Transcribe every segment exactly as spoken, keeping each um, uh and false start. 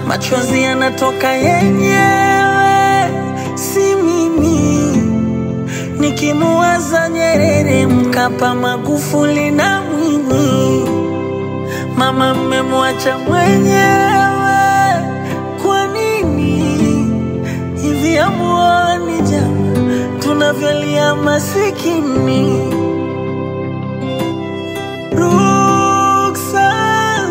machozi yanatoka yenyewe, si mimi. Nikimuwaza Nyerere, Mkapa, Magufuli na Mwinyi, mama mmemwacha mwenyewe. Kwa nini hivi? Hamuoni jama tunavyolia masikini? Ruksa,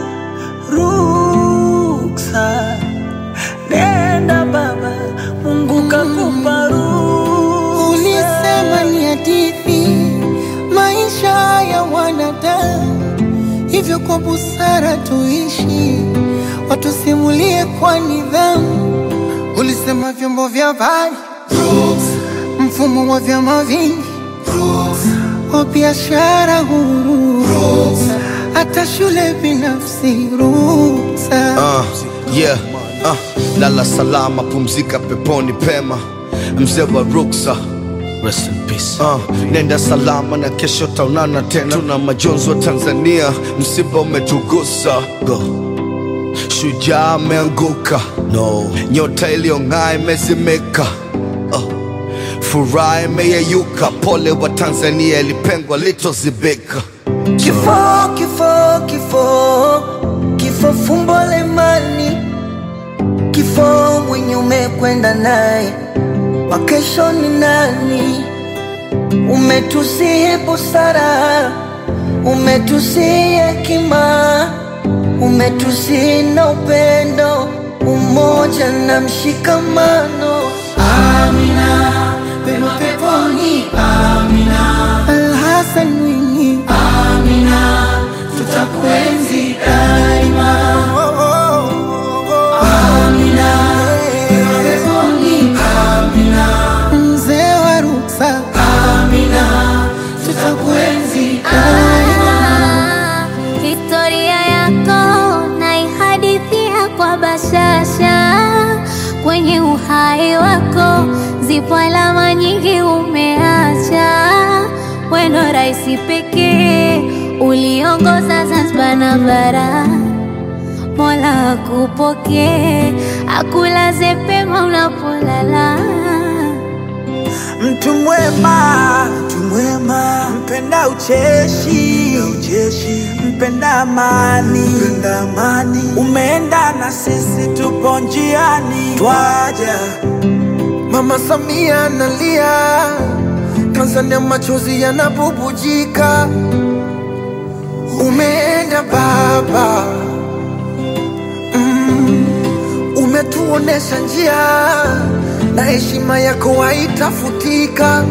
ruksa, nenda baba, Mungu kakupa ruksa. Ulisema ni hadithi maisha ya wanadamu, hivyo kwa busara tuishi, watusimulie kwa nidhamu. Ulisema vyombo vya habari, mfumo wa vyama vingi, wa biashara huru, hata shule binafsi ruksa. Uh, yeah, uh, lala salama, pumzika peponi pema, mzee wa ruksa. Rest in peace. Uh, nenda salama na kesho taonana tena. Tuna majonzi wa Tanzania, msiba umetugusa. Go. Shujaa ameanguka, no. Nyota iliyong'aa imezimika, uh. Furaha imeyeyuka, pole wa Tanzania, ilipengwa litozibika. Kifo, kifo, kifo, kifo fumbo la imani. Kifo mwenye umekwenda naye, wa kesho ni nani? Umetusihi busara, umetusihi hekima, umetusihi na upendo, umoja na mshikamano. Amina, pema peponi, amina. Al-Hassan Mwinyi, amina, tutakuenzi daima. Amina, pema peponi, amina. Mzee wa ruksa, amina, tutakuenzi daima. Historia yako naihadithia kwa bashasha, kwenye uhai wako zipo alama nyingi umeacha. Weno raisi pekee uliongoza Zanzibar na bara, Mola akupokee, akulaze pema unapolala. Mtu mwema, mtu mwema, mpenda ucheshi, ucheshi, mpenda amani, mpenda amani. Umeenda na sisi tupo njiani, twaja. Mama Samia analia, Tanzania machozi yanabubujika. Umeenda baba, mm, umetuonesha njia, na heshima yako haitafutika.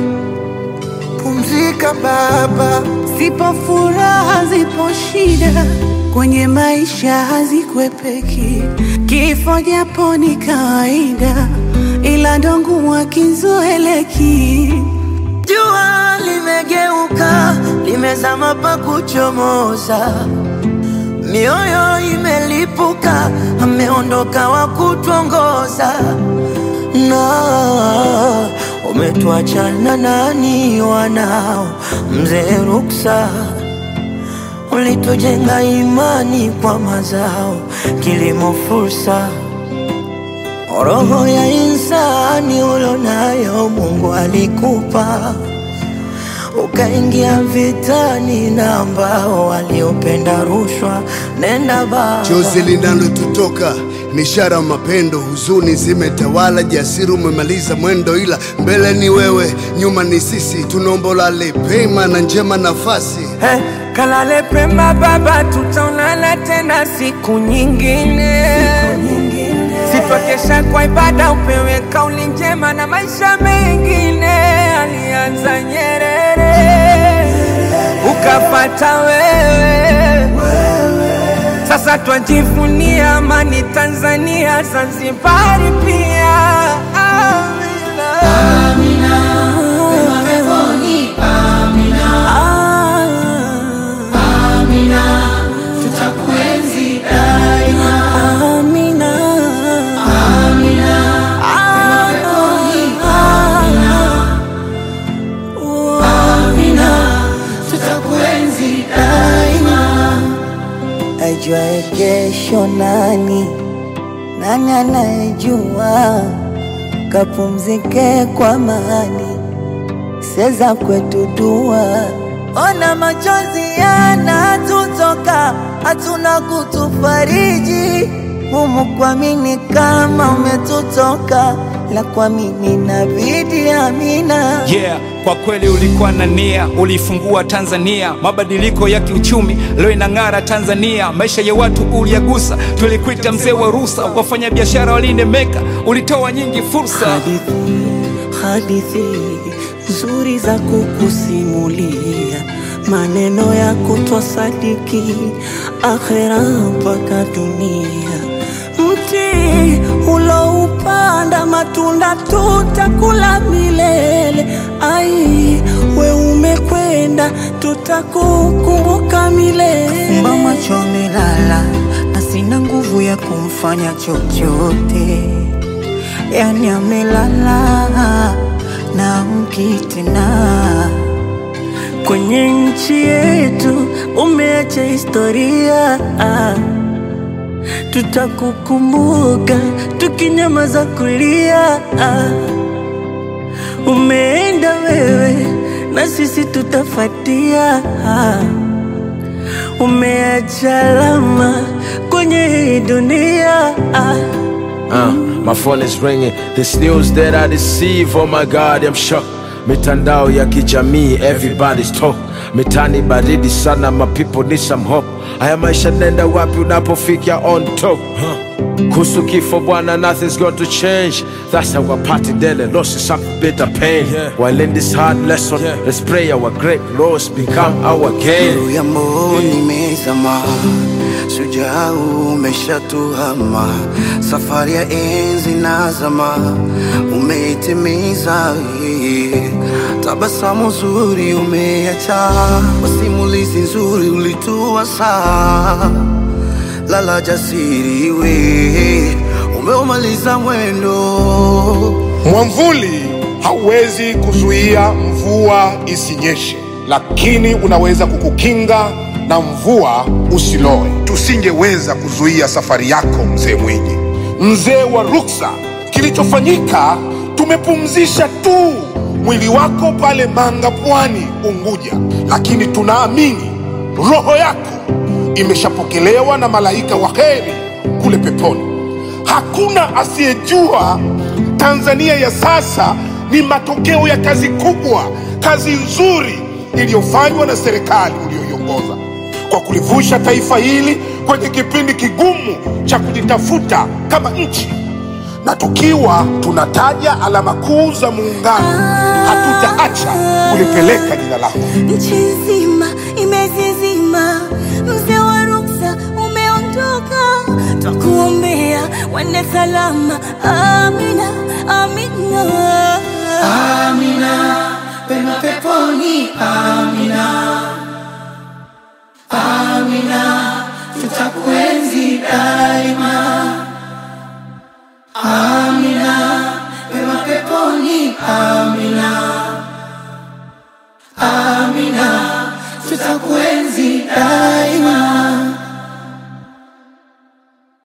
Pumzika baba. Zipo furaha, zipo shida, kwenye maisha hazikwepeki. Kifo japo ni kawaida, ila ndo ngumu hakizoeleki. Jua limegeuka, limezama pa kuchomoza, mioyo imelipuka, ameondoka wa kutuongoza. Na umetuacha na nani wanao, mzee ruksa? Ulitujenga imani kwa mazao, kilimo fursa, roho ya insani ulonayo Mungu alikupa. Ukaingia vitani na ambao waliopenda rushwa. Nenda baba, chozi linalotutoka ni ishara mapendo, huzuni zimetawala, jasiri umemaliza mwendo, ila mbele ni wewe, nyuma ni sisi. Tunaomba ulale pema na njema nafasi. hey, kalale pema baba, tutaonana tena siku nyingine, siku nyingine. Sitokesha kwa ibada, upewe kauli njema na maisha mengine. Alianza Nyerere, ukapata wewe, sasa twajivunia amani Tanzania, Zanzibar pia. Amina, Amina, pema peponi, amina. Amina, tutakuenzi daima. Amina, Amina, pema peponi, amina. Amina, tutakuenzi daima. ajuaye kesho nani, nani anayejua? Kapumzike kwa amani, seza kwetu dua. Ona machozi yanatutoka, hatuna kutufariji. Mumu kuamini kama umetutoka, la kuamini inabidi amina. Yeah, kwa kweli ulikuwa na nia, ulifungua Tanzania. Mabadiliko ya kiuchumi leo inang'ara Tanzania. Maisha ya watu uliyagusa, tulikuita mzee wa rusa. Wafanya biashara walinemeka, ulitoa nyingi fursa. Hadithi, hadithi nzuri za kukusimulia, maneno ya kutwasadiki, akhera mpaka dunia. Mti uloupanda matunda tutakula milele. Ai, we umekwenda tutakukumbuka milele. Fumba macho amelala na sina nguvu ya kumfanya chochote, yani amelala na mkitina. Kwenye nchi yetu umeacha historia, tutakukumbuka tukinyamaza kulia. Umeenda wewe na sisi tutafuatia, umeacha alama kwenye hii dunia. Uh, my phone is ringing. This news that I receive, oh my God, I'm shocked. Mitandao ya kijamii, everybody's talk. Mitani baridi sana, my people need some hope. Haya maisha nenda wapi unapofika on top? Huh? Kuhusu kifo bwana, nothing's going to change. That's our party daily, loss is some bitter pain. Yeah. While in this hard lesson, yeah, let's pray our great loss become our gain. Nuru ya mboni imezama, shujaa umeshatuhama. Safari ya enzi na zama, umeitimiza. Tabasamu zuri umeacha, simulizi nzuri ulituasa. Lala jasiri we, umeumaliza mwendo. Mwamvuli hauwezi kuzuia mvua isinyeshe, lakini unaweza kukukinga na mvua usiloe. Tusingeweza kuzuia safari yako mzee Mwinyi, mzee wa ruksa. Kilichofanyika, tumepumzisha tu mwili wako pale Manga, Pwani, Unguja, lakini tunaamini roho yako imeshapokelewa na malaika wa heri kule peponi. Hakuna asiyejua Tanzania ya sasa ni matokeo ya kazi kubwa, kazi nzuri iliyofanywa na serikali uliyoiongoza kwa kulivusha taifa hili kwenye kipindi kigumu cha kujitafuta kama nchi. Na tukiwa tunataja alama kuu za muungano, hatutaacha kulipeleka jina lako. Nchi nzima imezizima, mzee wa ruksa umeondoka. Twakuombea wende salama, amina, amina. Amina, pema peponi, amina. Amina, tutakuenzi daima. Amina, pema peponi, amina. Amina, tutakuenzi daima.